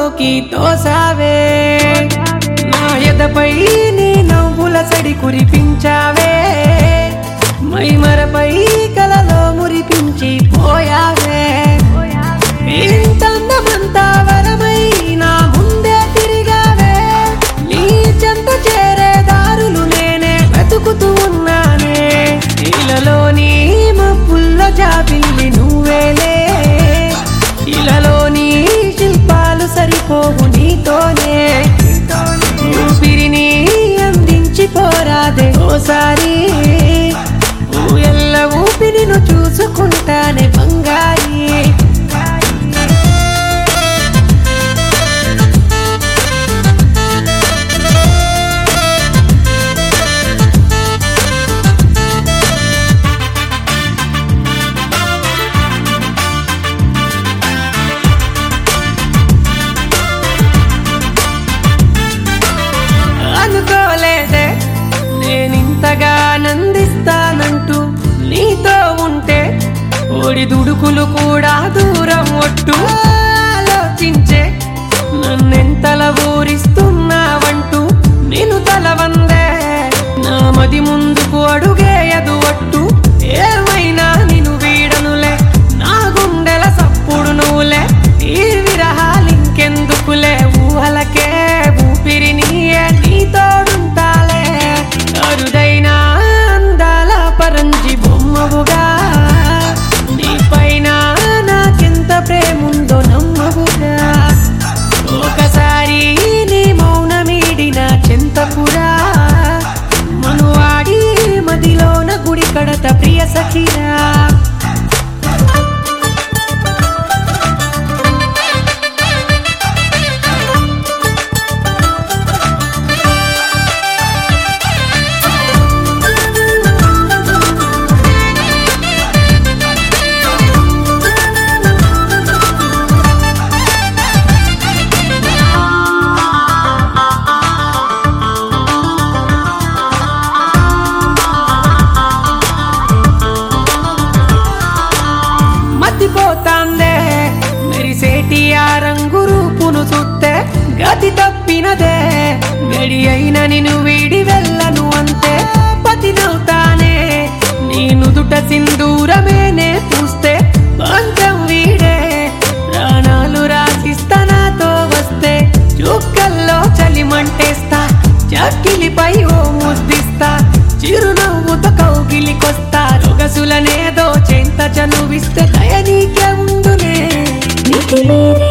లోకి తోసావే నా ఎదపై నీ నవ్వుల సడి కురిపించావే మైమరపై కలలో మురిపించి పోయావే ఇంతందమంతా వరమై నా ముందే తిరిగావే నీ చెంత చేరే దారులు నేనే వెతుకుతూ ఉన్నానే ఇలలోని మబ్బుల్లో జాబిల్లి నువ్వేలే ఇలలోని శిల్పాలు సరిపోవు నీతోనే ఊపిరిని అందించి పోరాదే ఓసారి ఊయల్ల ఊపిరిను చూసుకుంటానే బంగారి అనుకోలేదే నేనింతగా ఆనందిస్తానంటూ నీతో ఉంటే ఓడి దుడుకులు కూడా దూరం ఒట్టు ఆలోచించే నన్నెంతల ఊరిస్తున్నావంటూ నేను తలవందే నా మది ముందుకు అడుగేయదు ఒట్టు ఏమైనా నిన్ను వీడనులే నా గుండెల సప్పుడు నువ్వులే ఈ విరహాలింకెందుకులే ఊహలకే ఊపిరి నీయే నీతోడుంటాలే అరుదైనా అందాల పరంజి బొమ్మవుగా నీ పైన నాకెంత ప్రేముందో నమ్మవుగా ఒకసారి నీ మౌనమీడిన చెంతపురా మనువాడి మదిలోన గుడి కడత ప్రియ సఖిరా మతిపోతాందే మెరిసేటి ఆ రంగు రూపును చూస్తే గతి తప్పినదే గడి అయిన నిన్ను వీడి వెళ్ళను అంతే పతినవుతానే నీ నుదుట సింధూరమేనే పూస్తే పంచం వీడే ప్రాణాలు రాసిస్తా నాతో వస్తే చుక్కల్లో చలిమంటేస్తా చక్కిలిపై ఓ ముద్దిస్తా చిరునవ్వుతో కౌగిలికొస్తా రొగసులనేదో చెంత చనువిస్తే దయ నీకే ఉండునే